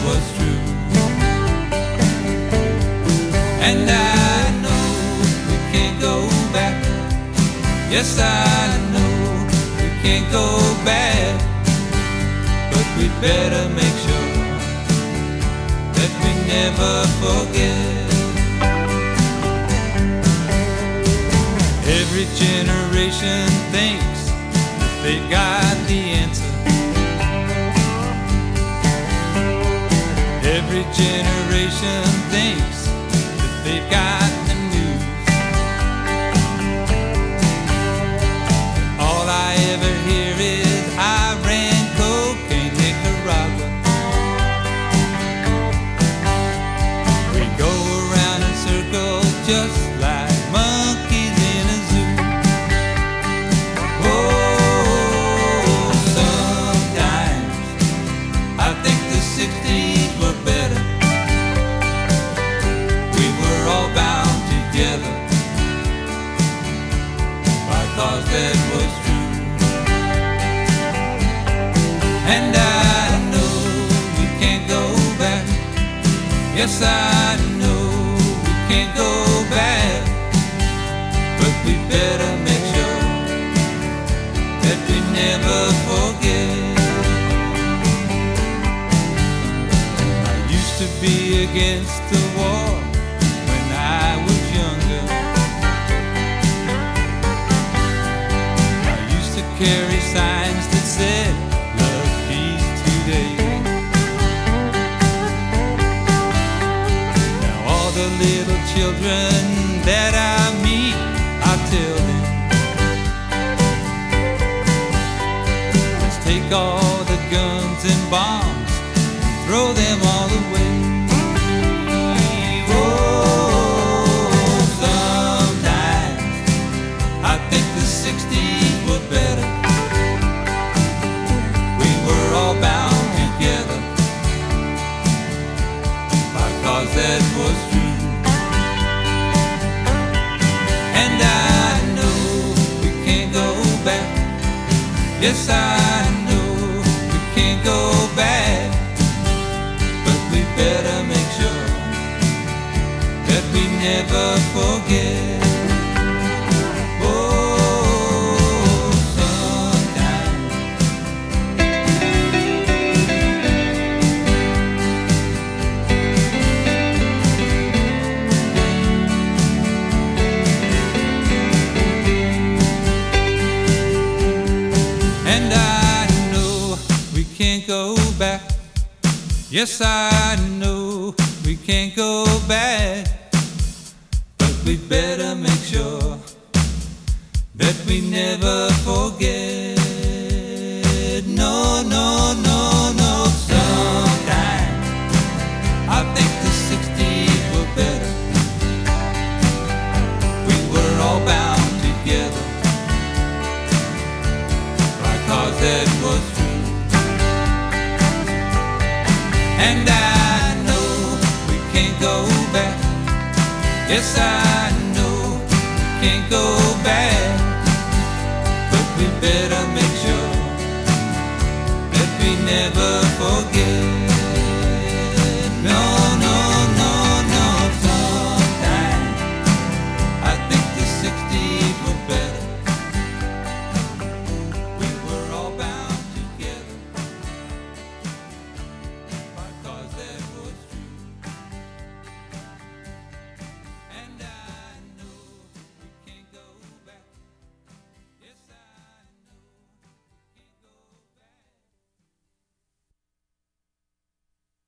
was true. And I know we can't go back. Yes, I know we can't go back. But we better make sure that we never forget. Every generation thinks that they've got the answer. Every generation thinks that they've got the news. All I ever hear is Iran, cocaine, Nicaragua. We go around in circles just like monkeys in a zoo. Oh, sometimes I think the 60s were better. We were all bound together by cause that was true. And I know we can't go back. Yes, I know we can't go back. But we better make sure that we never forget. I used to be against the war when I was younger. I used to carry signs that said, love, peace today. Now all the little children that I meet, I tell them, let's take all the guns and bombs, throw them all away. Oh, sometimes I think the 60s were better. We were all bound together by cause that was true. And I know we can't go back. Yes, I know we can't go back. But we better make sure that we never forget. Oh, sometimes. And I know we can't go back. Yes, I know we can't go back. But we better make sure that we never forget. No, no, no, no. Sometimes I think the 60s were better. We were all bound together by cause that was true. And I know we can't go back. Yes, I